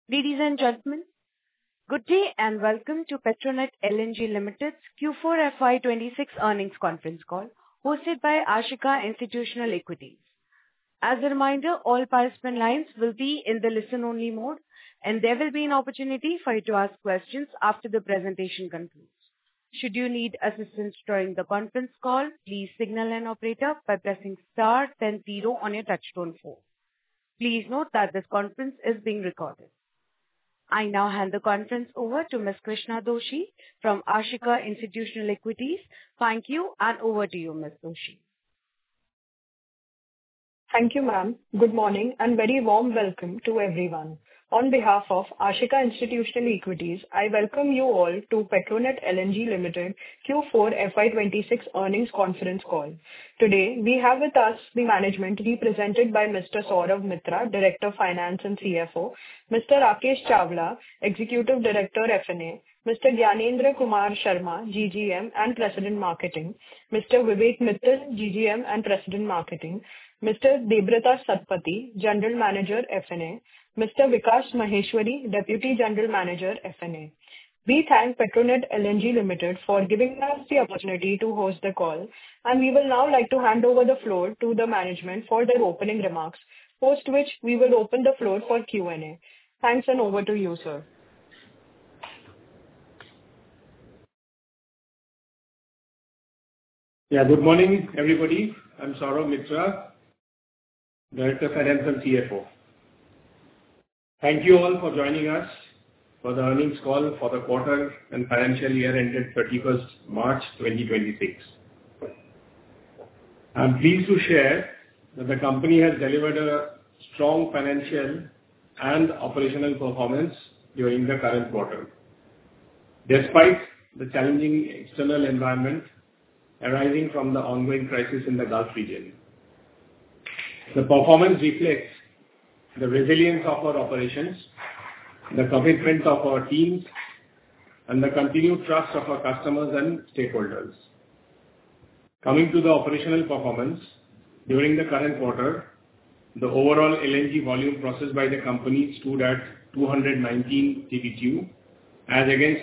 Ladies and gentlemen, good day and welcome to Petronet LNG Limited's Q4 FY26 earnings conference call hosted by Ashika Institutional Equities. As a reminder, all participant lines will be in the listen-only mode, and there will be an opportunity for you to ask questions after the presentation concludes. Should you need assistance during the conference call, please signal an operator by pressing star then 0 on your touchtone phone. Please note that this conference is being recorded. I now hand the conference over to Ms. Krishna Doshi from Ashika Institutional Equities. Thank you, and over to you, Ms. Doshi. Thank you, ma'am. Good morning and very warm welcome to everyone. On behalf of Ashika Institutional Equities, I welcome you all to Petronet LNG Limited Q4 FY26 earnings conference call. Today, we have with us the management represented by Mr. Saurav Mitra, Director Finance and CFO, Mr. Rakesh Chawla, Executive Director F&A, Mr. Gyanendra Kumar Sharma, GGM and President Marketing, Mr. Vivek Mittal, GGM and President Marketing, Mr. Debabrata Satpathy, General Manager F&A, Mr. Vikas Maheshwari, Deputy General Manager F&A. We thank Petronet LNG Limited for giving us the opportunity to host the call, and we will now like to hand over the floor to the management for their opening remarks, post which we will open the floor for Q&A. Thanks, and over to you, sir. Good morning, everybody. I'm Saurav Mitra, Director Finance and CFO. Thank you all for joining us for the earnings call for the quarter and financial year ended 31st March 2026. I'm pleased to share that the company has delivered a strong financial and operational performance during the current quarter, despite the challenging external environment arising from the ongoing crisis in the Gulf region. The performance reflects the resilience of our operations, the commitment of our teams, and the continued trust of our customers and stakeholders. Coming to the operational performance, during the current quarter, the overall LNG volume processed by the company stood at 219 TBtu as against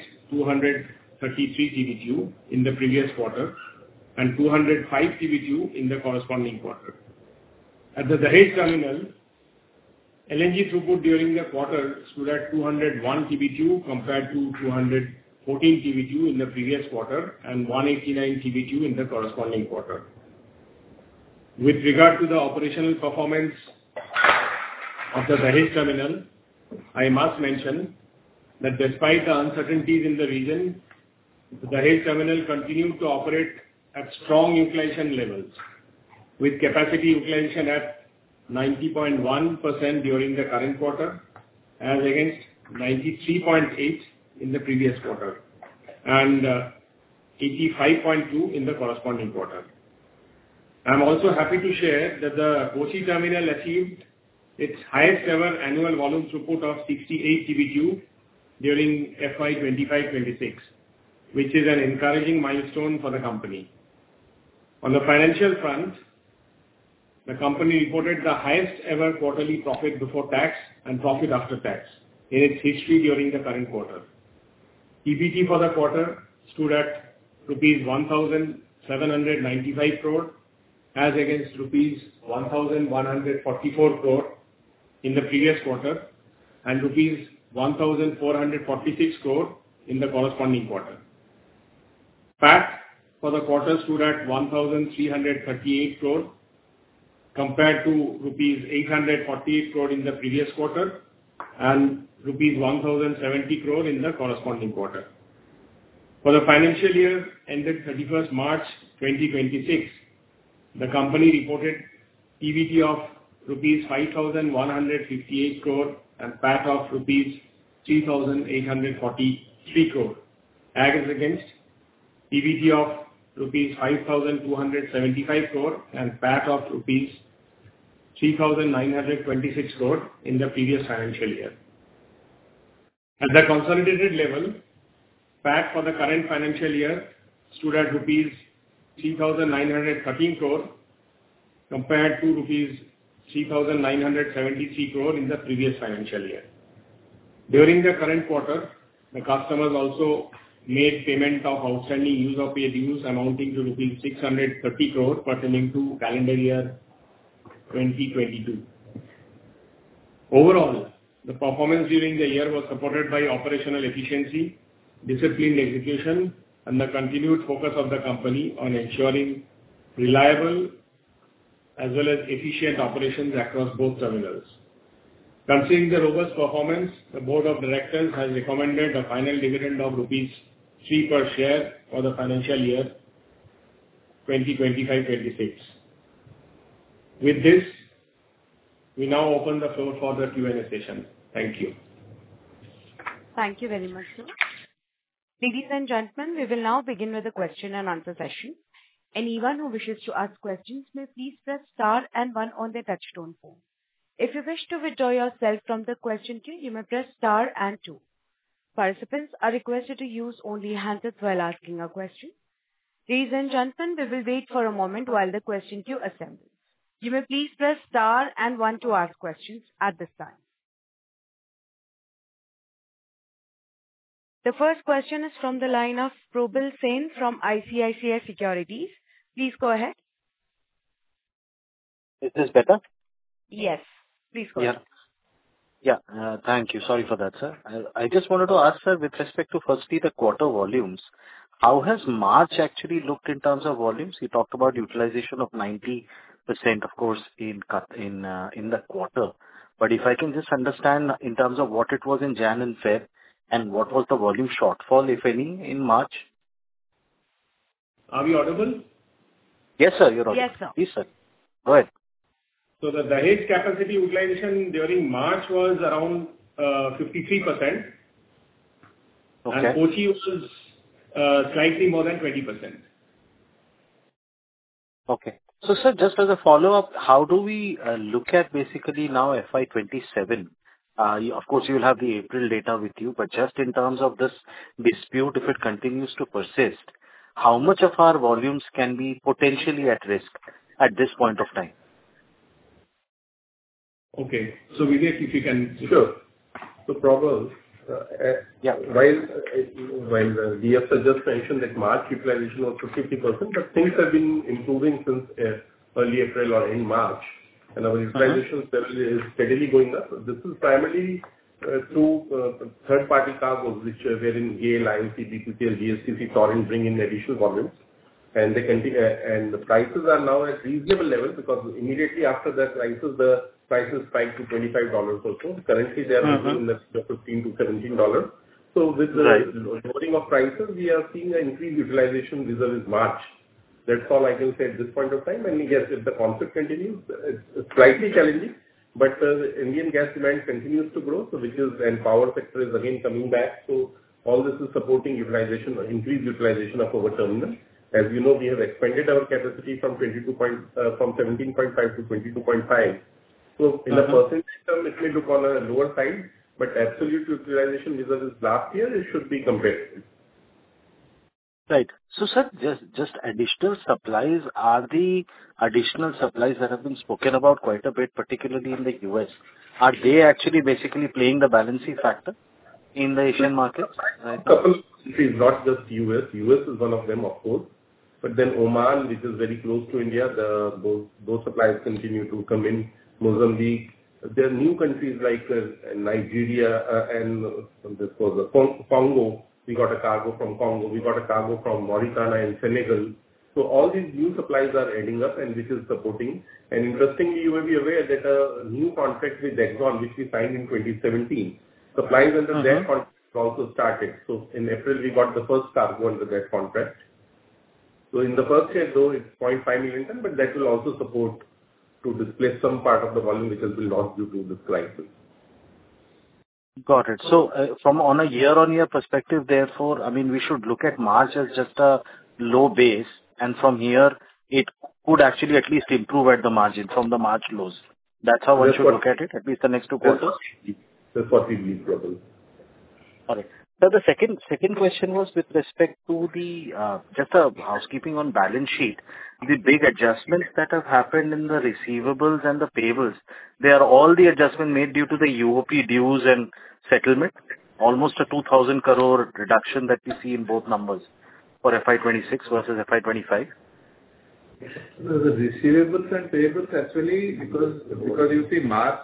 233 TBtu in the previous quarter and 205 TBtu in the corresponding quarter. At the Dahej terminal, LNG throughput during the quarter stood at 201 TBtu compared to 214 TBtu in the previous quarter and 189 TBtu in the corresponding quarter. With regard to the operational performance of the Dahej terminal, I must mention that despite the uncertainties in the region, the Dahej terminal continued to operate at strong utilization levels, with capacity utilization at 90.1% during the current quarter as against 93.8% in the previous quarter and 85.2% in the corresponding quarter. I am also happy to share that the Kochi terminal achieved its highest ever annual volume throughput of 68 TBtu during FY 25-26, which is an encouraging milestone for the company. On the financial front, the company reported the highest ever quarterly profit before tax and profit after tax in its history during the current quarter. EBT for the quarter stood at rupees 1,795 crore as against rupees 1,144 crore in the previous quarter and rupees 1,446 crore in the corresponding quarter. PAT for the quarter stood at 1,338 crore compared to rupees 848 crore in the previous quarter and rupees 1,070 crore in the corresponding quarter. For the financial year ended 31st March 2026, the company reported EBT of rupees 5,158 crore and PAT of rupees 3,843 crore as against EBT of rupees 5,275 crore and PAT of rupees 3,926 crore in the previous financial year. At the consolidated level, PAT for the current financial year stood at rupees 3,913 crore compared to rupees 3,973 crore in the previous financial year. During the current quarter, the customers also made payment of outstanding use of pay dues amounting to rupees 630 crore pertaining to calendar year 2022. Overall, the performance during the year was supported by operational efficiency, disciplined execution, and the continued focus of the company on ensuring reliable as well as efficient operations across both terminals. Considering the robust performance, the board of directors has recommended a final dividend of rupees 3 per share for the financial year 2025-26. With this, we now open the floor for the Q&A session. Thank you. Thank you very much, sir. Ladies and gentlemen, we will now begin with the question and answer session. Anyone who wishes to ask questions may please press star and one on their touchtone phone. If you wish to withdraw yourself from the question queue, you may press star and two. Participants are requested to use only handsets while asking a question. Ladies and gentlemen, we will wait for a moment while the question queue assembles. You may please press star and one to ask questions at this time. The first question is from the line of Probal Sen from ICICI Securities. Please go ahead. Is this better? Yes, please go ahead. Thank you. Sorry for that, sir. I just wanted to ask, sir, with respect to firstly the quarter volumes, how has March actually looked in terms of volumes? You talked about utilization of 90%, of course, in the quarter. But if I can just understand in terms of what it was in Jan and Feb, and what was the volume shortfall, if any, in March? Are we audible? Yes, sir, you're audible. Yes, sir. Please, sir. Go ahead. So the Dahej capacity utilization during March was around 53%. Okay. And Kochi was slightly more than 20%. Okay. So, sir, just as a follow-up, how do we look at basically now FY27? Of course, you will have the April data with you, but just in terms of this dispute, if it continues to persist, how much of our volumes can be potentially at risk at this point of time? Okay. So Vivek, if you can... Sure. So Probal, while the DF just mentioned that March utilization was 50%, but things have been improving since early April or in March, and our utilization level is steadily going up. This is primarily through third-party cargos, which wherein GAIL, IOC, BPCL, GSTC, Torrent bring in additional volumes, and they continue, and the prices are now at reasonable level because immediately after that the prices spiked to $25 or so. Currently, they are moving in the $15 to $17. So with the lowering of prices, we are seeing an increased utilization vis-a-vis March. That's all I can say at this point of time. And yes, if the conflict continues, it's slightly challenging, but the Indian gas demand continues to grow, so and power sector is again coming back. So all this is supporting utilization, increased utilization of our terminal. As you know, we have expanded our capacity from 17.5 to 22.5. So in the percentage term, it may look on a lower side, but absolute utilization vis-a-vis last year, it should be competitive. Right. So, sir, just additional supplies, are the additional supplies that have been spoken about quite a bit, particularly in the US, are they actually basically playing the balancing factor in the Asian markets? Right? Couple of countries, not just US. US is one of them, of course. But then Oman, which is very close to India, those supplies continue to come in. Mozambique. There are new countries like Nigeria and this was Congo. We got a cargo from Congo. We got a cargo from Mauritania and Senegal. So all these new supplies are adding up, and which is supporting. And interestingly, you may be aware that a new contract with Exxon, which we signed in 2017, supplies under that contract also started. So in April, we got the first cargo under that contract. So in the first year, though, it's 0.5 million ton, but that will also support to displace some part of the volume which has been lost due to this crisis. Got it. So, from on a year-on-year perspective, therefore, I mean, we should look at March as just a low base, and from here, it could actually at least improve at the margin from the March lows. That's how one should look at it, at least the next 2 quarters? That's what we believe, probably. All right. So the second question was with respect to the just a housekeeping on balance sheet. The big adjustments that have happened in the receivables and the payables, they are all the adjustment made due to the UOP dues and settlement. Almost a 2,000 crore reduction that we see in both numbers for FY26 versus FY25. The receivables and payables actually, because you see March,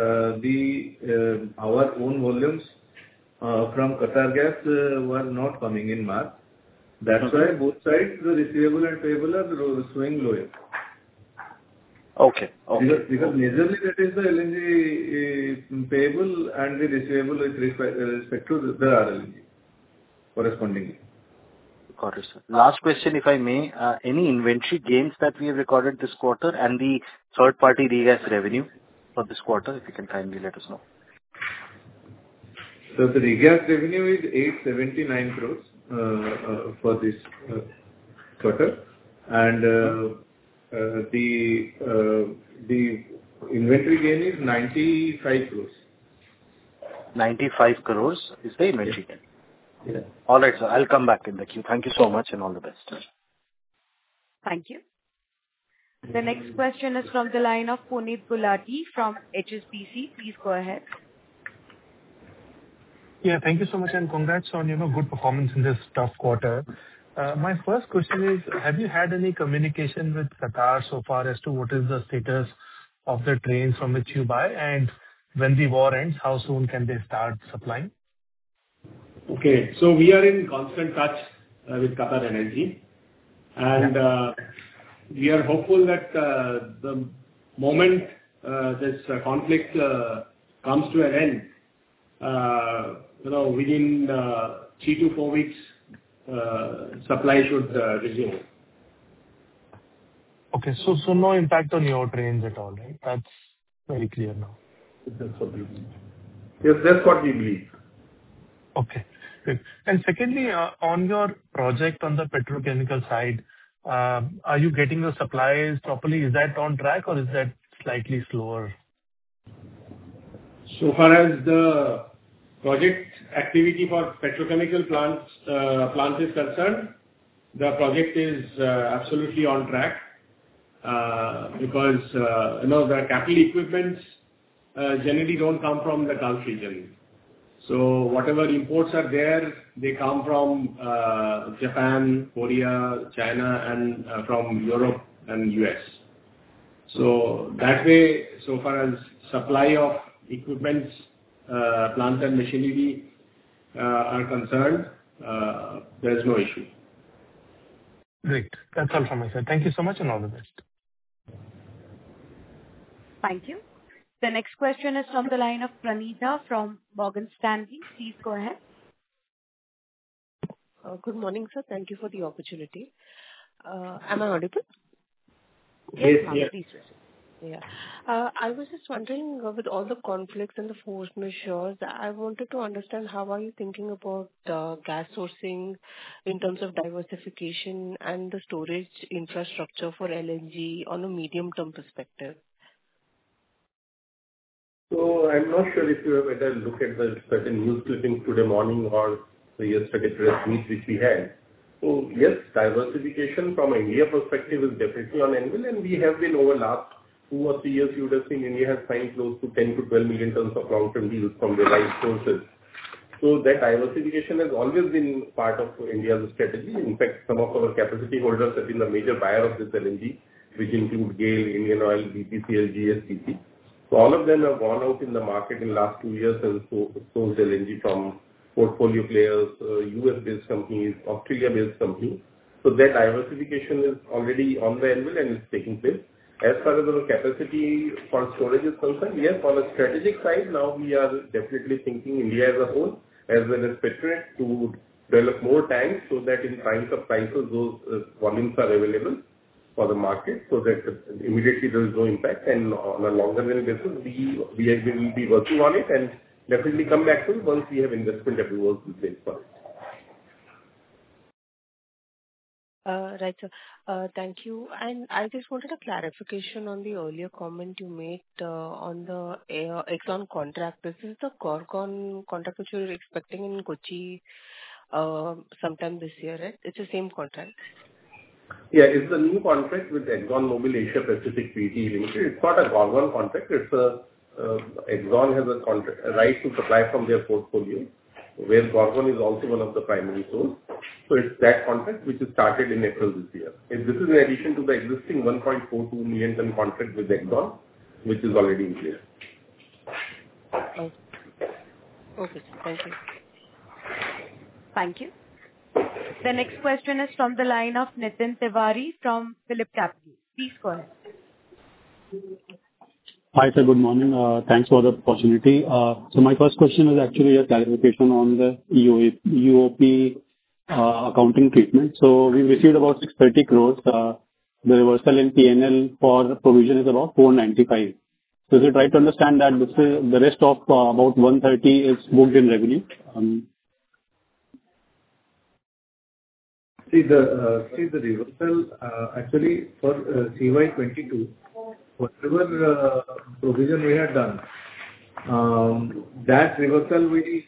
our own volumes from Qatar Gas were not coming in March. That's why both sides, the receivable and payable are showing lower. Okay. Because majorly that is the LNG payable and the receivable with respect to the RLNG correspondingly. Got it, sir. Last question, if I may. Any inventory gains that we have recorded this quarter and the third-party regas revenue for this quarter, if you can kindly let us know. So the regas revenue is 879 crores for this quarter, and the inventory gain is 95 crores. 95 crores is the inventory gain. Yeah. All right, sir. I'll come back in the queue. Thank you so much and all the best. Thank you. The next question is from the line of Puneet Gulati from HSBC. Please go ahead. Yeah, thank you so much and congrats on, good performance in this tough quarter. My first question is, have you had any communication with Qatar so far as to what is the status of the trains from which you buy, and when the war ends, how soon can they start supplying? Okay. So we are in constant touch with QatarEnergy, and we are hopeful that the moment this conflict comes to an end, within 3 to 4 weeks, supply should resume. Okay, so no impact on your trains at all, right? That's very clear now. That's what we believe. Yes, that's what we believe. Okay, good. And secondly, on your project on the petrochemical side, are you getting the supplies properly? Is that on track or is that slightly slower? So far as the project activity for petrochemical plants is concerned, the project is absolutely on track because the capital equipments generally don't come from the Gulf region. So whatever imports are there, they come from Japan, Korea, China, and from Europe and US. So that way, so far as supply of equipments, plants and machinery are concerned, there is no issue. Great. That's all from my side. Thank you so much and all the best. Thank you. The next question is from the line of Pranita from Morgan Stanley. Please go ahead. Good morning, sir. Thank you for the opportunity. Am I audible? Yes, yes. Please. Yeah. I was just wondering, with all the conflicts and the force majeure, I wanted to understand how are you thinking about gas sourcing in terms of diversification and the storage infrastructure for LNG on a medium-term perspective? So I'm not sure if you have had a look at the certain news clippings today morning or the yesterday press meet which we had. So yes, diversification from an India perspective is definitely on anvil, and we have been over last 2 or 3 years, you would have seen India has signed close to 10 to 12 million tons of long-term deals from the right sources. So that diversification has always been part of India's strategy. In fact, some of our capacity holders have been the major buyer of this LNG, which include GAIL, Indian Oil, BPCL, GSPC. So all of them have gone out in the market in the last 2 years and sourced LNG from portfolio players, US-based companies, Australia-based companies. So that diversification is already on the anvil and is taking place. As far as our capacity for storage is concerned, yes, on a strategic side, now we are definitely thinking India as a whole, as well as Petronet, to develop more tanks so that in times of crisis, those volumes are available for the market, so that immediately there is no impact. And on a longer run basis, we will be working on it and definitely come back to it once we have investment approvals in place for it. Right, sir. Thank you. And I just wanted a clarification on the earlier comment you made on the Exxon contract. This is the Gorgon contract which you're expecting in Kochi sometime this year, right? It's the same contract. Yeah, it's a new contract with ExxonMobil Asia Pacific Pte. Limited. It's not a Gorgon contract. It's Exxon has a right to supply from their portfolio, where Gorgon is also one of the primary source. So it's that contract which is started in April this year. And this is in addition to the existing 1.42 million ton contract with Exxon, which is already in place. Oh. Okay, sir. Thank you. Thank you. The next question is from the line of Nitin Tiwari from PhillipCapital. Please go ahead. Hi, sir. Good morning. Thanks for the opportunity. So my first question is actually a clarification on the UOP accounting treatment. So we received about 630 crores. The reversal in P&L for provision is about 495. So is it right to understand that this is the rest of about 130 is booked in revenue? See the reversal actually for CY22, whatever provision we had done, that reversal we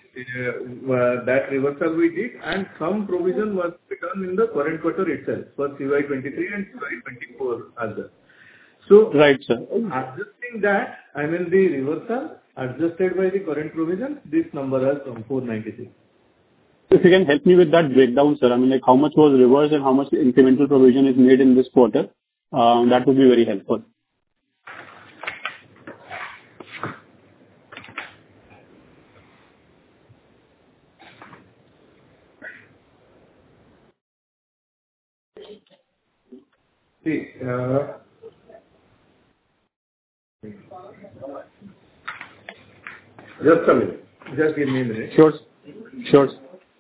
did, and some provision was done in the current quarter itself for CY23 and CY24 as well. So right, sir. Adjusting that, I mean the reversal adjusted by the current provision, this number has come 496. If you can help me with that breakdown, sir. I mean, like how much was reversed and how much incremental provision is made in this quarter, that would be very helpful. See, just a minute. Just give me a minute. Sure. Sure.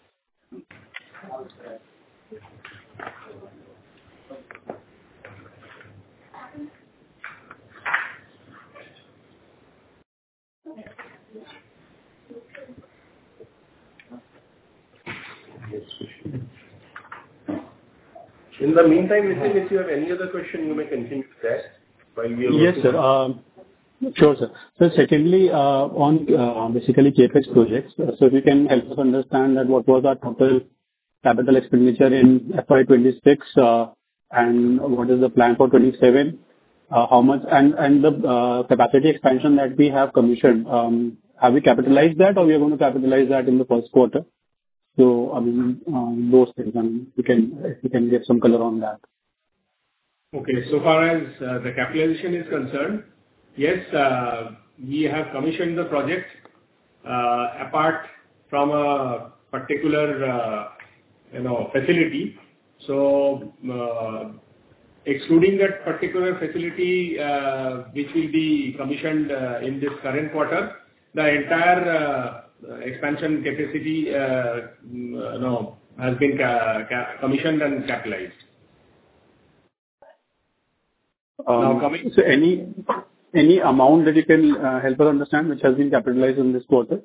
In the meantime, Nitin, if you have any other question, you may continue with that while we are Yes, sir. Sure, sir. So secondly, on basically CapEx projects, so if you can help us understand that what was our total capital expenditure in FY26, and what is the plan for 27? How much and the capacity expansion that we have commissioned, have we capitalized that or we are going to capitalize that in the first quarter? So, I mean, those things, and if you can give some color on that. Okay. So far as the capitalization is concerned, yes, we have commissioned the project apart from a particular facility. So excluding that particular facility, which will be commissioned in this current quarter, the entire expansion capacity has been commissioned and capitalized. Now coming. So any amount that you can help us understand which has been capitalized in this quarter?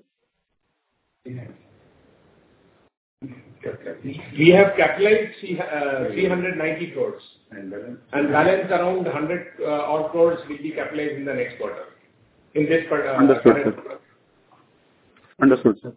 We have capitalized 390 crores and balance around 100 odd crores will be capitalized in the next quarter. In this Understood, sir. Understood, sir.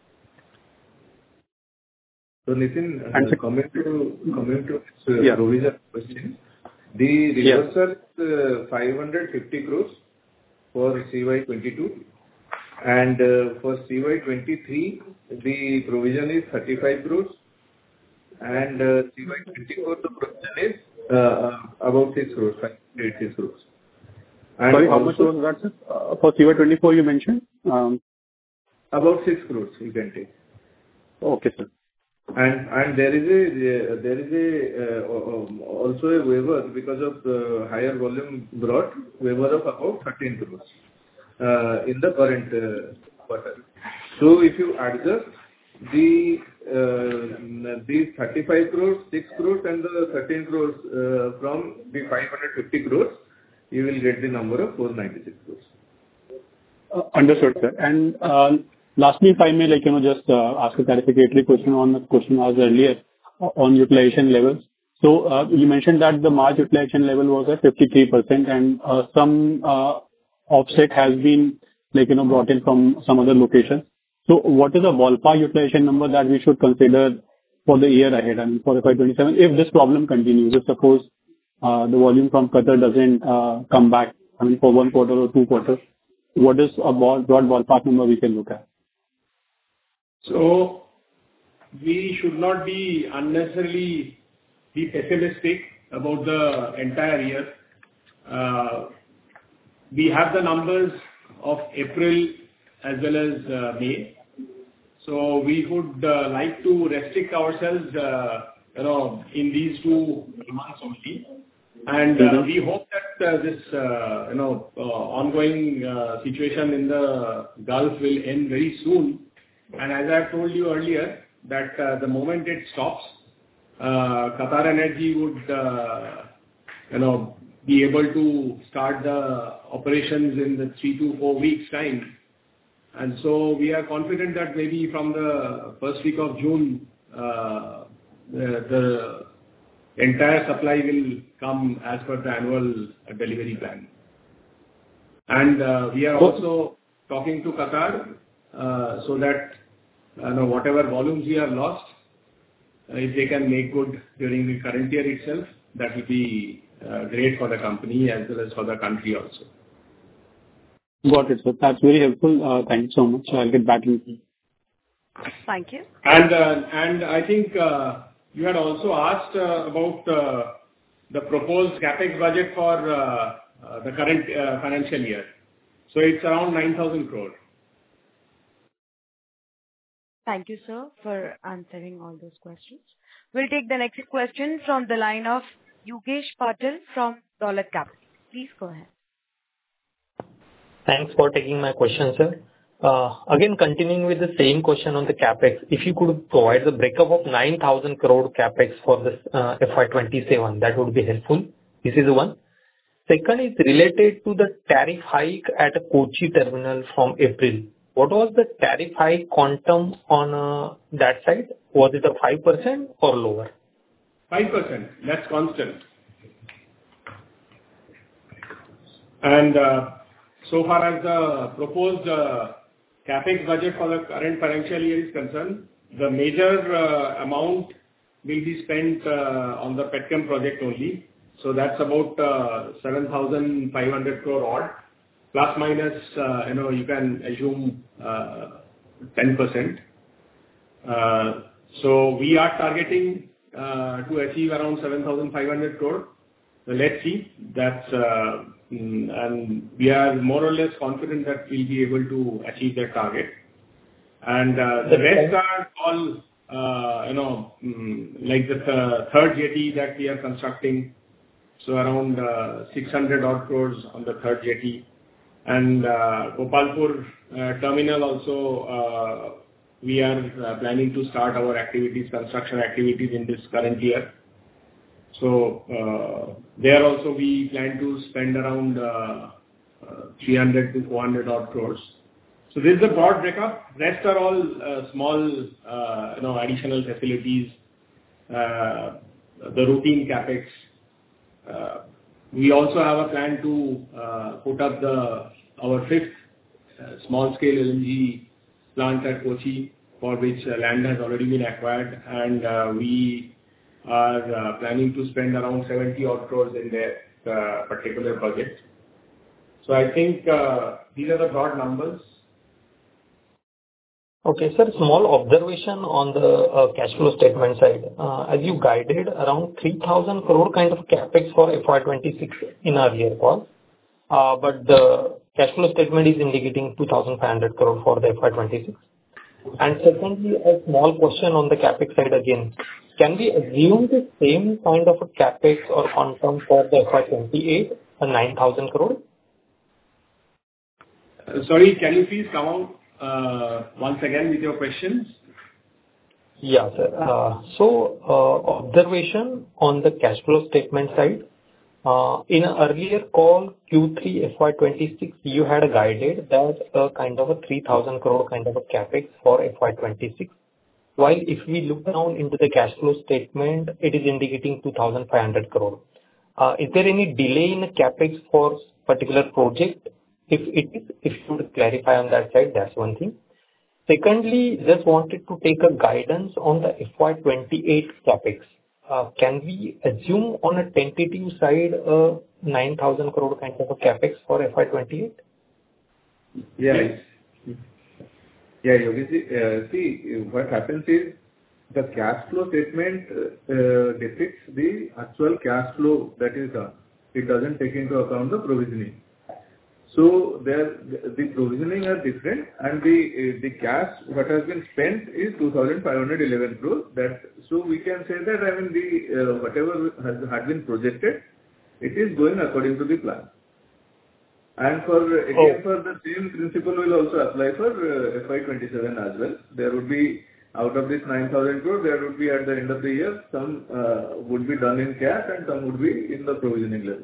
So Nitin, coming to provision question, the reversal is 550 crores for CY22, and for CY23 the provision is 35 crores, and CY24 the provision is about 6 crores, 586 crores. And sorry, how much was that, sir? For CY24 you mentioned? About 6 crores you can take. Okay, sir. And there is also a waiver because of the higher volume brought, waiver of about 13 crores in the current quarter. So if you adjust these 35 crores, 6 crores and the 13 crores from the 550 crores, you will get the number of 496 crores. Understood, sir. And lastly, if I may, just ask a clarificatory question on the question asked earlier on utilization levels. So you mentioned that the March utilization level was at 53%, and some offset has been brought in from some other locations. So what is the ballpark utilization number that we should consider for the year ahead and for FY27 if this problem continues? If suppose the volume from Qatar doesn't come back, for 1 quarter or 2 quarters, what is a broad ballpark number we can look at? So we should not be unnecessarily pessimistic about the entire year. We have the numbers of April as well as May. So we would like to restrict ourselves, in these 2 months only. And we hope that this, ongoing situation in the Gulf will end very soon. And as I told you earlier, that the moment it stops, Qatar Energy would, be able to start the operations in the 3 to 4 weeks time. And so we are confident that maybe from the first week of June, the entire supply will come as per the annual delivery plan. And we are also talking to Qatar so that whatever volumes we have lost, if they can make good during the current year itself, that will be great for the company as well as for the country also. Got it, sir. That's very helpful. Thank you so much. I'll get back to you. Thank you. And I think you had also asked about the proposed capex budget for the current financial year. So it's around 9,000 crore. Thank you, sir, for answering all those questions. We'll take the next question from the line of Yogesh Patil from Dolat Capital. Please go ahead. Thanks for taking my question, sir. Again, continuing with the same question on the capex, if you could provide the breakup of 9,000 crore capex for this FY27, that would be helpful. This is one. Second is related to the tariff hike at Kochi terminal from April. What was the tariff hike quantum on that side? Was it a 5% or lower? 5%. That's constant. And so far as the proposed capex budget for the current financial year is concerned, the major amount will be spent on the Petchem project only. So that's about 7,500 crore odd. Plus minus, you can assume 10%. So we are targeting to achieve around 7,500 crore. So let's see. That's and we are more or less confident that we'll be able to achieve that target. And the rest are all, like the third jetty that we are constructing. So around 600 odd crores on the third jetty. And Gopalpur terminal also, we are planning to start our construction activities in this current year. So there also we plan to spend around 300 to 400 odd crores. So this is a broad breakup. Rest are all small, additional facilities, the routine capex. We also have a plan to put up our fifth small-scale LNG plant at Kochi, for which land has already been acquired, and we are planning to spend around 70 odd crores in that particular project. So I think these are the broad numbers. Okay, sir, small observation on the cash flow statement side. As you guided, around 3,000 crore kind of capex for FY26 in our year call, but the cash flow statement is indicating 2,500 crore for the FY26. And secondly, a small question on the capex side again. Can we assume the same kind of a capex or quantum for the FY28, 9,000 crore? Sorry, can you please come out once again with your questions? Yeah, sir. So, observation on the cash flow statement side. In an earlier call, Q3 FY26, you had guided that kind of a 3,000 crore kind of a capex for FY26. while if we look down into the cash flow statement, it is indicating 2,500 crore. Is there any delay in the CapEx for particular project? If you could clarify on that side, that's one thing. Secondly, just wanted to take a guidance on the FY 28 CapEx. Can we assume on a tentative side, 9,000 crore kind of a CapEx for FY 28? Yeah. Yeah, Yogi, see, what happens is the cash flow statement depicts the actual cash flow that is done. It doesn't take into account the provisioning. So the provisioning are different, and the cash what has been spent is 2,511 crores. So we can say that, I mean, the whatever had been projected, it is going according to the plan. And for the same principle will also apply for FY 27 as well. There would be, out of this 9,000 crore, there would be at the end of the year, some would be done in cash and some would be in the provisioning level.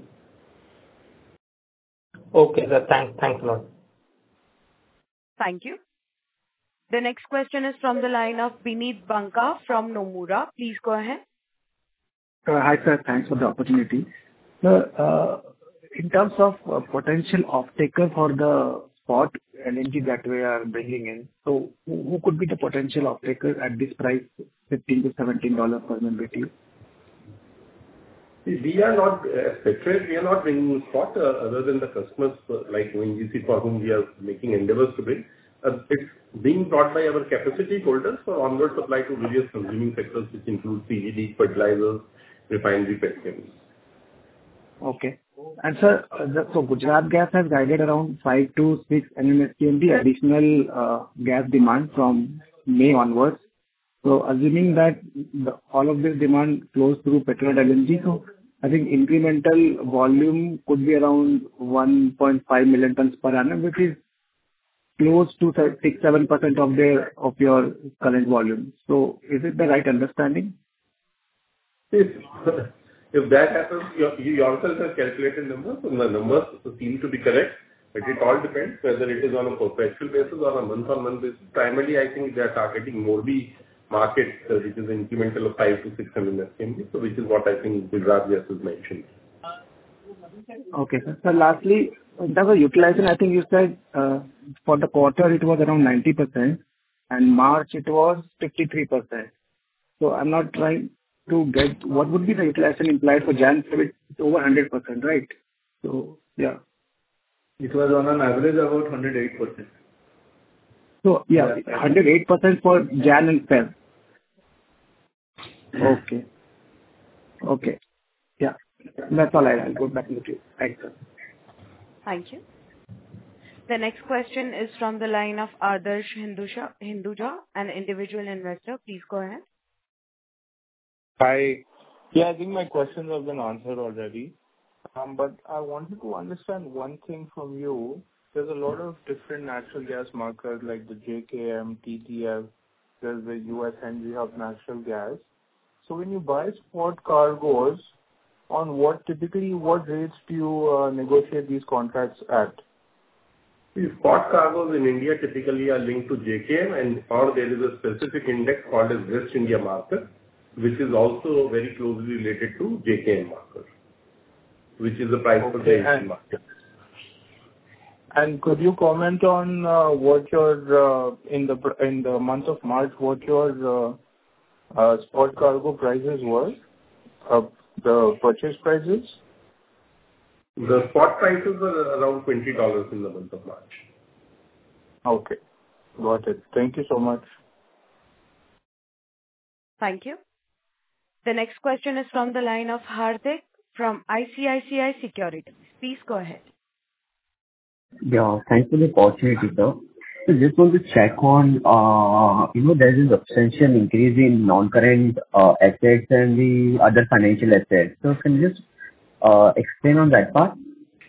Okay, sir. Thanks a lot. Thank you. The next question is from the line of Bineet Banka from Nomura. Please go ahead. Hi, sir. Thanks for the opportunity. Sir, in terms of potential off-taker for the spot LNG that we are bringing in, so who could be the potential off-taker at this price, $15 to $17 per MMBtu? We are not, as Petronet, we are not bringing spot other than the customers like ONGC for whom we are making endeavors to bring. It's being brought by our capacity holders for onward supply to various consuming sectors, which include CGD, fertilizers, refinery, petchem. Okay. And sir, so Gujarat Gas has guided around 5 to 6 MMSCMD additional gas demand from May onwards. So assuming that all of this demand flows through Petronet LNG, so I think incremental volume could be around 1.5 million tons per annum, which is close to 6-7% of your current volume. So is it the right understanding? If that happens, you yourself have calculated numbers, and the numbers seem to be correct, but it all depends whether it is on a perpetual basis or a month-on-month basis. Primarily, I think they are targeting more the market, which is incremental of 5 to 6 MMSCMD, so which is what I think Gujarat Gas has mentioned. Okay, sir. So lastly, in terms of utilization, I think you said for the quarter it was around 90%, and March it was 53%. So I'm not trying to get what would be the utilization implied for Jan. It's over 100%, right? So yeah. It was on an average about 108%. So yeah, 108% for Jan and Feb. Okay. Okay. Yeah. That's all. I'll go back to you. Thanks, sir. Thank you. The next question is from the line of Adarsh Hinduja, an individual investor. Please go ahead. Hi. Yeah, I think my questions have been answered already. But I wanted to understand one thing from you. There's a lot of different natural gas markers like the JKM, TTF, there's the US Henry Hub natural gas. So when you buy spot cargoes, on what rates do you negotiate these contracts at? The spot cargoes in India typically are linked to JKM, or there is a specific index called as West India market, which is also very closely related to JKM market, which is the price for the Asian market. And could you comment on what your in the month of March, what your spot cargo prices were, the purchase prices? The spot prices were around $20 in the month of March. Okay, got it. Thank you so much. Thank you. The next question is from the line of Hardik from ICICI Securities. Please go ahead. Yeah, thanks for the opportunity, sir. So just want to check on, there is a substantial increase in non-current assets and the other financial assets. So can you just explain on that part?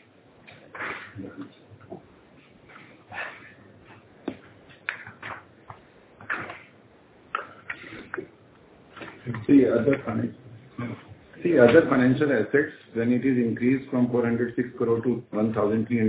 See, other financial assets, when it is increased from 406 crore to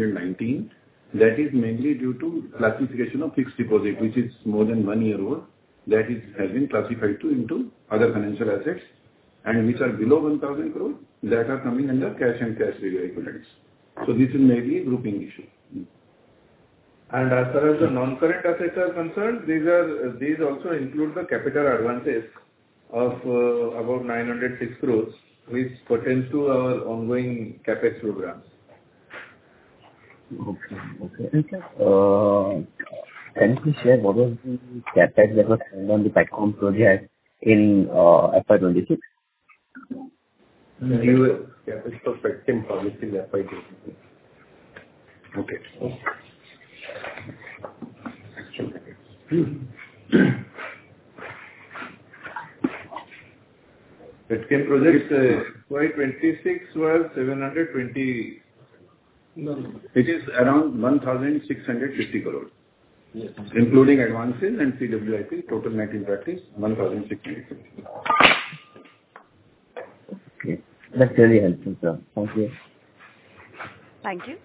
1,319, that is mainly due to classification of fixed deposit, which is more than 1 year old. that has been classified into other financial assets, and which are below 1,000 crore, that are coming under cash and cash equivalents. So this is mainly a grouping issue. And as far as the non-current assets are concerned, these also include the capital advances of about 906 crores, which pertains to our ongoing CapEx programs. Okay. And sir, can you share what was the CapEx that was spent on the Petcom project in FY26? New CapEx for Petchem project in FY26. Okay. Petchem project FY26 was 720. No. It is around 1,650 crore. Yes. Including advances and CWIP, total net impact is 1,650 crore. Okay. That's really helpful, sir. Thank you. Thank you.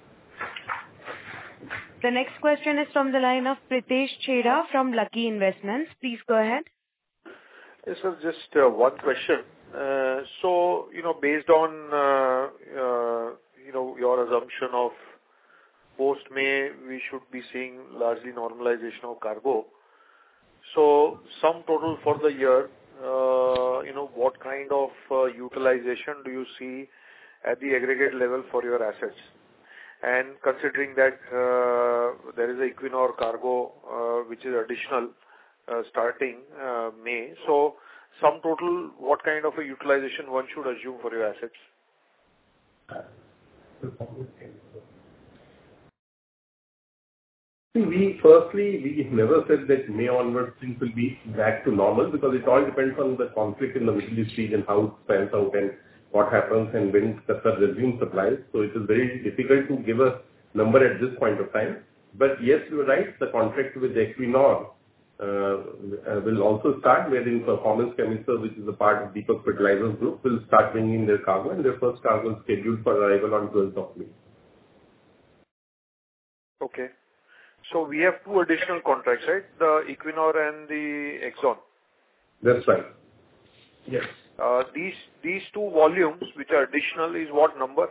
The next question is from the line of Pritesh Chheda from Lucky Investments. Please go ahead. Yes, sir, just one question. So, based on, your assumption of post-May, we should be seeing largely normalization of cargo. So, sum total for the year, what kind of utilization do you see at the aggregate level for your assets? And considering that there is a Equinor cargo which is additional starting May, so sum total, what kind of a utilization one should assume for your assets? We never said that May onwards things will be back to normal, because it all depends on the conflict in the Middle East region, how it pans out and what happens and when Qatar resumes supplies. So it is very difficult to give a number at this point of time. But yes, you are right, the contract with Equinor will also start, wherein Performance Chemicals, which is a part of Deepak Fertilizers Group, will start bringing their cargo, and their first cargo is scheduled for arrival on 12th of May. Okay. So we have two additional contracts, right? The Equinor and the Exxon. That's right. Yes. These two volumes, which are additional, is what number?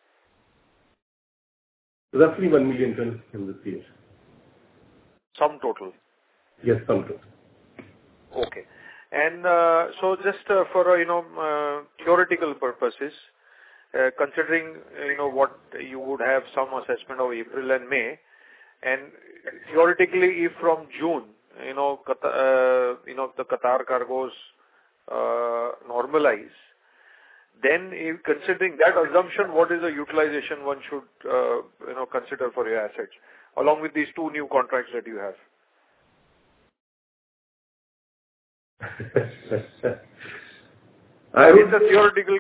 Roughly 1 million tons in this year. Sum total? Yes, sum total. Okay. And so just for, theoretical purposes, considering, what you would have some assessment of April and May, and theoretically, if from June, the Qatar cargoes normalize, then considering that assumption, what is the utilization one should, consider for your assets, along with these two new contracts that you have? It's a theoretical.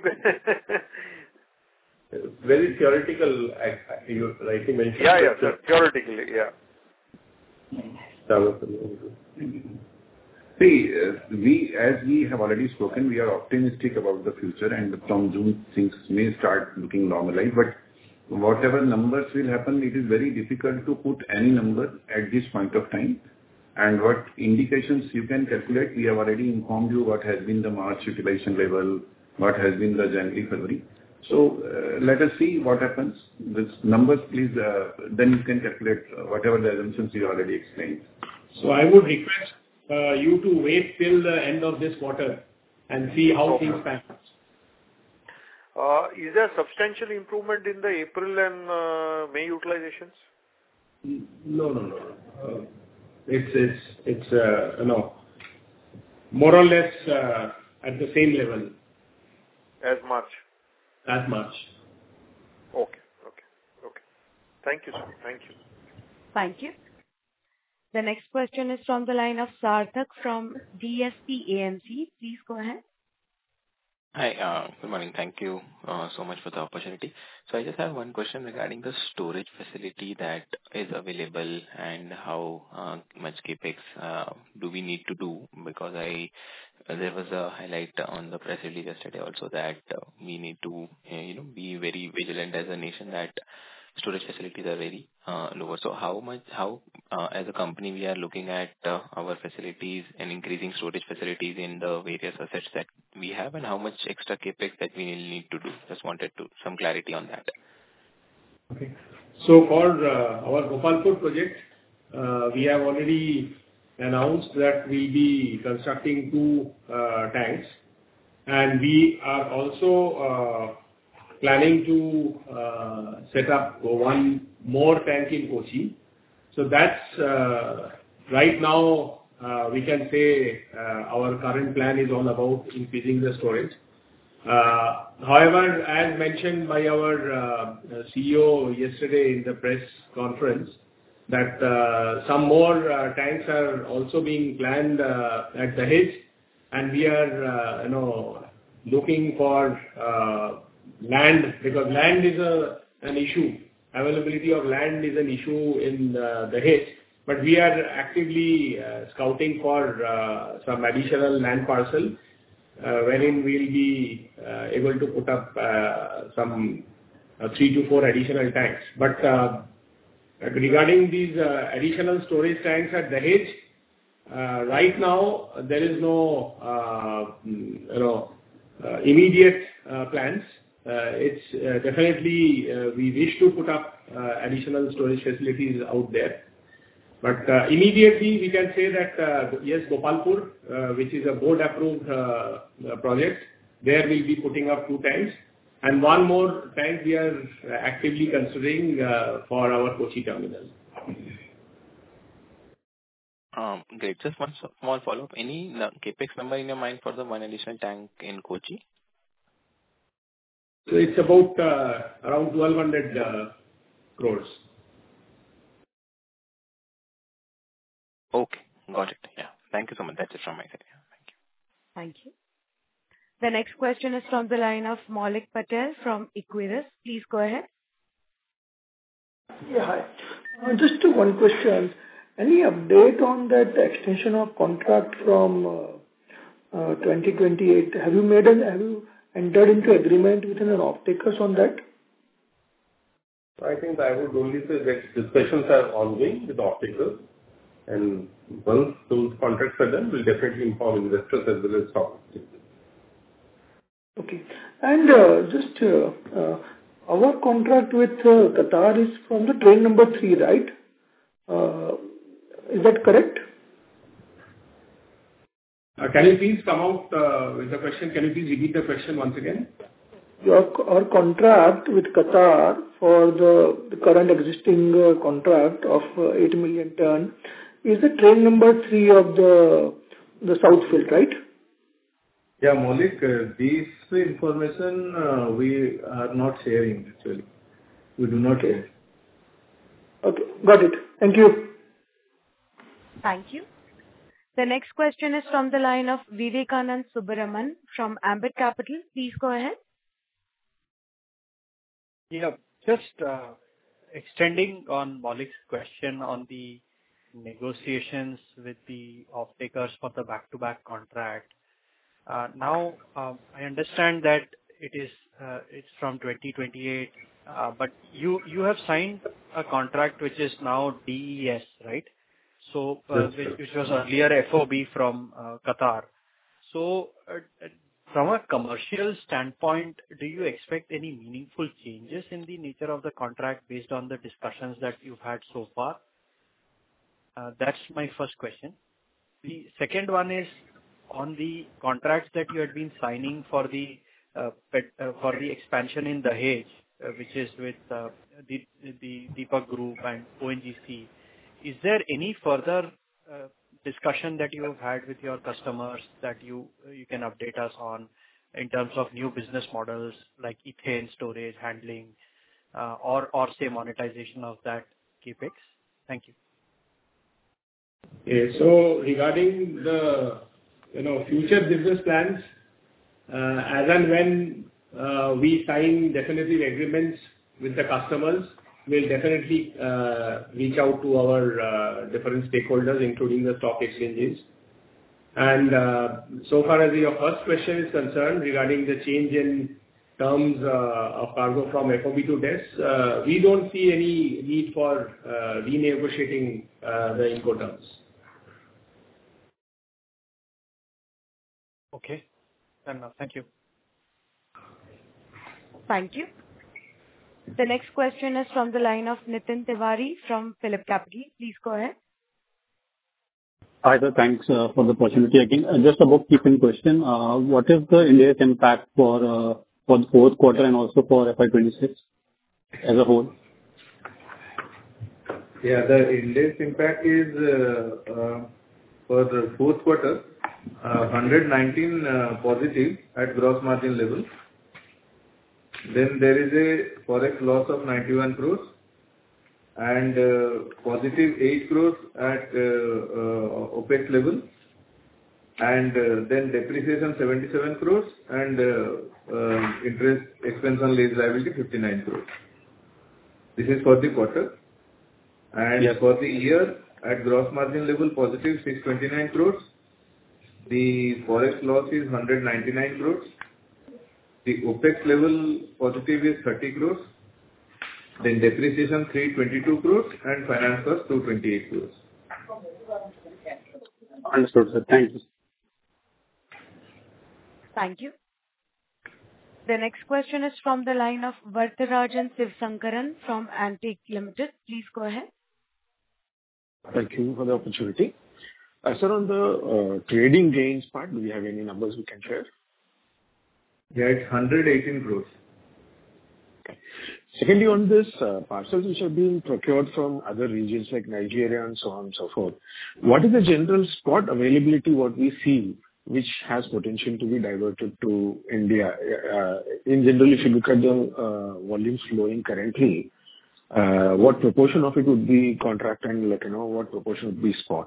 Very theoretical, you rightly mentioned. Yeah, theoretically, yeah. See, as we have already spoken, we are optimistic about the future, and from June things may start looking normalized. But whatever numbers will happen, it is very difficult to put any number at this point of time. And what indications you can calculate, we have already informed you what has been the March utilization level, what has been the January, February. So let us see what happens. With numbers, please, then you can calculate whatever the assumptions you already explained. So I would request you to wait till the end of this quarter and see how things pan out. Is there substantial improvement in the April and May utilizations? No. It's more or less at the same level as March. Okay. Thank you, sir. Thank you. The next question is from the line of Sarthak from DSP AMC. Please go ahead. Hi, good morning. Thank you so much for the opportunity. So I just have one question regarding the storage facility that is available and how much capex do we need to do, because there was a highlight on the press release yesterday also that we need to be very vigilant as a nation that storage facilities are very lower. So how as a company we are looking at our facilities and increasing storage facilities in the various assets that we have, and how much extra CapEx that we will need to do? Just wanted some clarity on that. Okay. So for our Gopalpur project, we have already announced that we'll be constructing 2 tanks, and we are also planning to set up 1 more tank in Kochi. So that's right now we can say our current plan is all about increasing the storage. However, as mentioned by our CEO yesterday in the press conference, that some more tanks are also being planned at Dahej, and we are looking for land, because land is an issue. Availability of land is an issue in Dahej, but we are actively scouting for some additional land parcel wherein we'll be able to put up some 3 to 4 additional tanks. But regarding these additional storage tanks at Dahej, right now there is no immediate plans. It's definitely we wish to put up additional storage facilities out there. But immediately we can say that yes, Gopalpur, which is a board-approved project, there we'll be putting up 2 tanks, and 1 more tank we are actively considering for our Kochi terminal. Great. Just one small follow-up. Any capex number in your mind for the 1 additional tank in Kochi? So it's about around 1,200 crores. Okay, got it. Yeah. Thank you so much. That's it from my side. Yeah. Thank you. Thank you. The next question is from the line of Maulik Patel from Equirus. Please go ahead. Yeah, hi. Just one question. Any update on that extension of contract from 2028? Have you entered into agreement with an off-takers on that? I think I would only say that discussions are ongoing with off-takers, and once those contracts are done, we'll definitely inform investors as well as stock exchanges. Okay. And just our contract with Qatar is from the train number 3, right? Is that correct? Can you please come out with the question? Can you please repeat the question once again? Our contract with Qatar for the current existing contract of 8 million ton is the train number 3 of the South Field, right? Yeah, Maulik, this information we are not sharing actually. We do not share. Okay, got it. Thank you. Thank you. The next question is from the line of Vivekanand Subbaraman from Ambit Capital. Please go ahead. Yeah, just extending on Maulik's question on the negotiations with the off-takers for the back-to-back contract. Now, I understand that it's from 2028, but you have signed a contract which is now DES, right? So, which was earlier FOB from Qatar. So, from a commercial standpoint, do you expect any meaningful changes in the nature of the contract based on the discussions that you've had so far? That's my first question. The second one is on the contracts that you had been signing for the expansion in Dahej, which is with the Deepak Group and ONGC. Is there any further discussion that you have had with your customers that you can update us on in terms of new business models like ethane storage, handling, or say monetization of that capex? Thank you. Okay, so regarding the future business plans, as and when we sign definitive agreements with the customers, we'll definitely reach out to our different stakeholders, including the stock exchanges. And so far as your first question is concerned regarding the change in terms of cargo from FOB to DES, we don't see any need for renegotiating the Incoterms. Okay. Thank you. Thank you. The next question is from the line of Nitin Tiwari from PhillipCapital. Please go ahead. Hi, sir. Thanks for the opportunity again. Just a bookkeeping question. What is the Ind AS impact for the fourth quarter and also for FY 2026 as a whole? Yeah, the Ind AS impact is for the fourth quarter 119 positive at gross margin level. Then there is a forex loss of 91 crores and positive 8 crores at OPEX level, and then depreciation 77 crores and interest expense on lease liability 59 crores. This is for the quarter. And for the year at gross margin level positive 629 crores. The forex loss is 199 crores. The OPEX level positive is 30 crores. Then depreciation 322 crores and finance cost 228 crores. Understood, sir. Thank you. Thank you. The next question is from the line of Varatharajan Sivasankaran from Antique Limited. Please go ahead. Thank you for the opportunity. Sir, on the trading gains part, do we have any numbers we can share? Yeah, it's 118 crores. Okay. Secondly, on this parcels which are being procured from other regions like Nigeria and so on and so forth, what is the general spot availability what we see which has potential to be diverted to India? In general, if you look at the volumes flowing currently, what proportion of it would be contract and what proportion would be spot?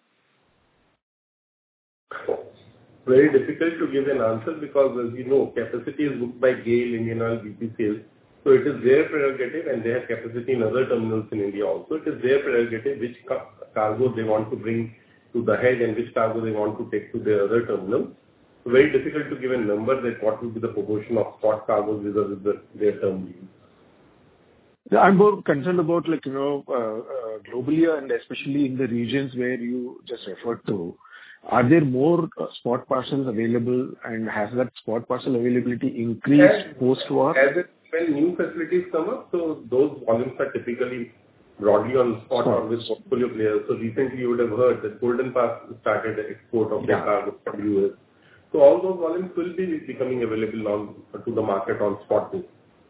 Very difficult to give an answer because, as you know, capacity is booked by GAIL, Indian Oil, BPCL. So it is their prerogative, and they have capacity in other terminals in India also. It is their prerogative which cargo they want to bring to the head and which cargo they want to take to their other terminals. So very difficult to give a number that what will be the proportion of spot cargoes vis-a-vis their terminals. I'm more concerned about globally and especially in the regions where you just referred to. Are there more spot parcels available, and has that spot parcel availability increased post-war? When new facilities come up, so those volumes are typically broadly on spot or with portfolio players. So recently you would have heard that Golden Pass started the export of their cargo from US. So all those volumes will be becoming available to the market on spot basis.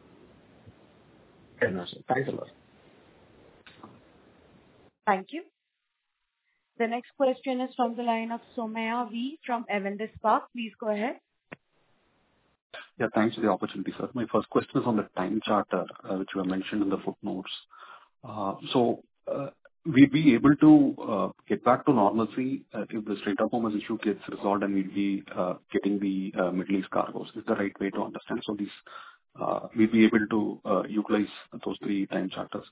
Thanks a lot. Thank you. The next question is from the line of Somaiah V from Avendus Spark. Please go ahead. Yeah, thanks for the opportunity, sir. My first question is on the time charter, which you have mentioned in the footnotes. We'll be able to get back to normalcy if the Strait of Hormuz issue gets resolved and we'll be getting the Middle East cargoes. Is the right way to understand? So we'll be able to utilize those three time charters.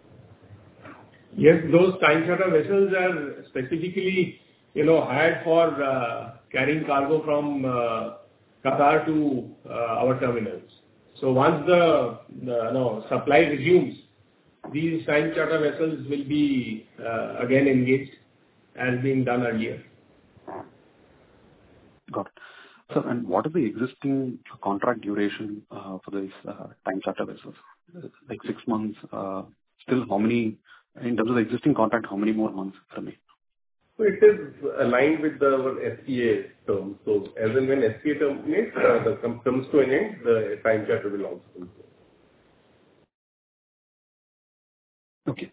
Yes, those time charter vessels are specifically, hired for carrying cargo from Qatar to our terminals. So once the supply resumes, these time charter vessels will be again engaged as being done earlier. Got it. Sir, and what is the existing contract duration for these time charter vessels? Like 6 months. Still, how many, in terms of the existing contract, how many more months remain? So it is aligned with our SPA term. So as and when SPA terminates, comes to an end, the time charter will also come to Okay.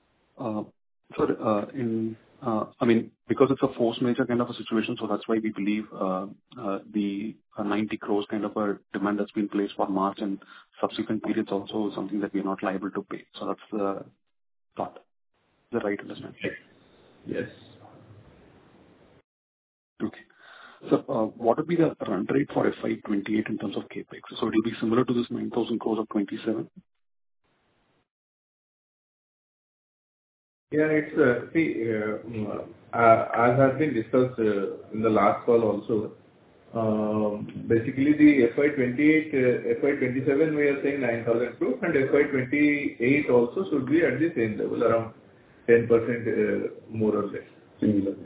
Sir, because it's a force majeure kind of a situation, so that's why we believe the 90 crores kind of a demand that's been placed for March and subsequent periods also is something that we are not liable to pay. So that's the thought. Is that right understanding? Yes. Okay. So what would be the run rate for FY 28 in terms of capex? So it will be similar to this 9,000 crores of 27? Yeah, it's as has been discussed in the last call also, Basically, the FY 28, FY 27, we are saying 9,000 crores, and FY 28 also should be at the same level, around 10%, more or less, similar.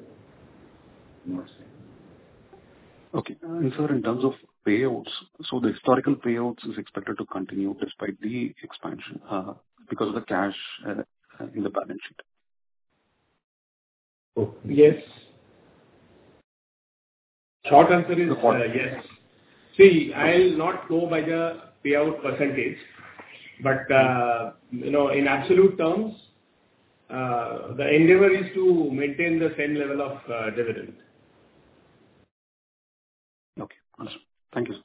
Okay. And sir, in terms of payouts, so the historical payouts is expected to continue despite the expansion, because of the cash in the balance sheet. Oh, yes. Short answer is yes. See, I'll not go by the payout percentage, but in absolute terms, the endeavor is to maintain the same level of dividend. Okay, awesome. Thank you.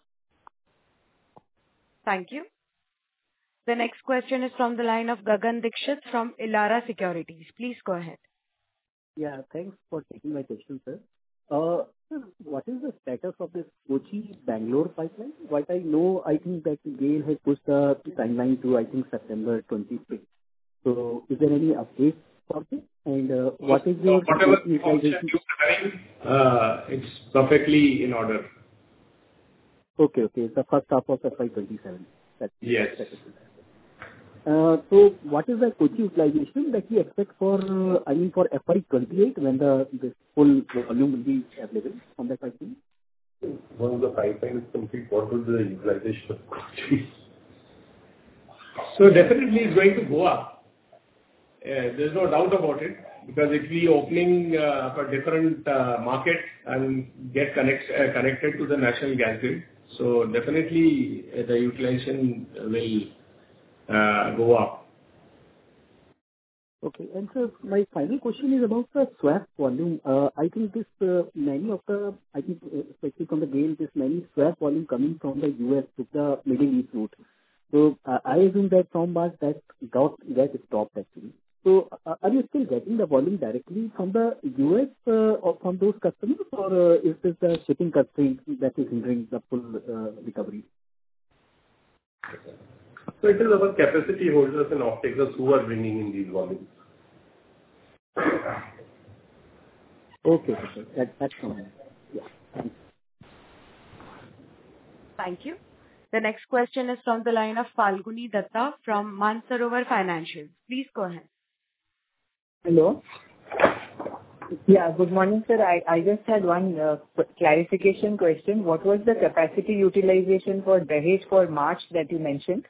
Thank you. The next question is from the line of Gagan Dixit from Elara Securities. Please go ahead. Yeah, thanks for taking my question, sir. Sir, what is the status of this Kochi-Bangalore pipeline? What I know, I think that GAIL has pushed the timeline to, I think, September 26th. So is there any update for this? And what is your utilization? It's perfectly in order. Okay. It's the first half of FY 27. Yes. So what is the Kochi utilization that we expect for FY 28 when this full volume will be available from the pipeline? Once the pipeline is complete, what will be the utilization of Kochi? So definitely it's going to go up. There's no doubt about it, because it will be opening for different market and get connected to the national gas grid. So definitely the utilization will go up. Okay. And sir, my final question is about the swap volume. I think this many of the, I think especially from the GAIL, this many swap volume coming from the US to the Middle East route. So I assume that from March that gas stopped actually. So are you still getting the volume directly from the US or from those customers, or is this the shipping constraint that is hindering the full recovery? So it is our capacity holders and off-takers who are bringing in these volumes. Okay. That's fine. Yeah. Thanks. Thank you. The next question is from the line of Falguni Datta from Mansarovar Financials. Please go ahead. Hello. Yeah, good morning, sir. I just had one clarification question. What was the capacity utilization for Dahej for March that you mentioned?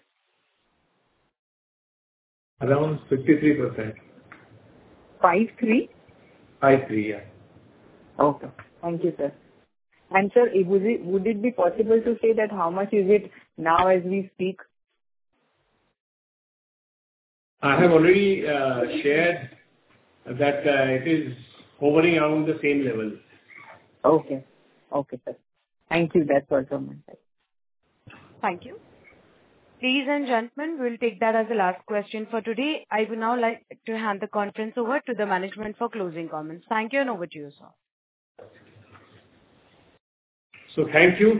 Around 53%. 53? 53, yeah. Okay. Thank you, sir. And sir, would it be possible to say that how much is it now as we speak? I have already shared that it is hovering around the same level. Okay, sir. Thank you. That's all from my side. Thank you. Ladies and gentlemen, we'll take that as the last question for today. I would now like to hand the conference over to the management for closing comments. Thank you, and over to you, sir. So thank you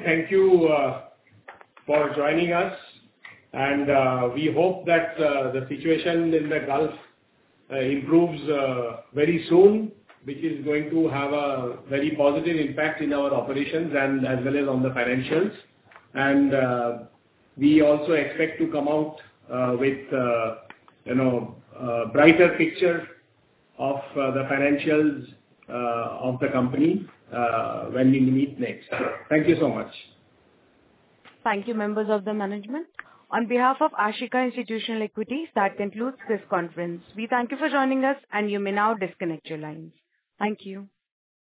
for joining us, and we hope that the situation in the Gulf improves very soon, which is going to have a very positive impact in our operations and as well as on the financials. And we also expect to come out with brighter picture of the financials of the company when we meet next. Thank you so much. Thank you, members of the management. On behalf of Ashika Institutional Equities, that concludes this conference. We thank you for joining us, and you may now disconnect your lines. Thank you.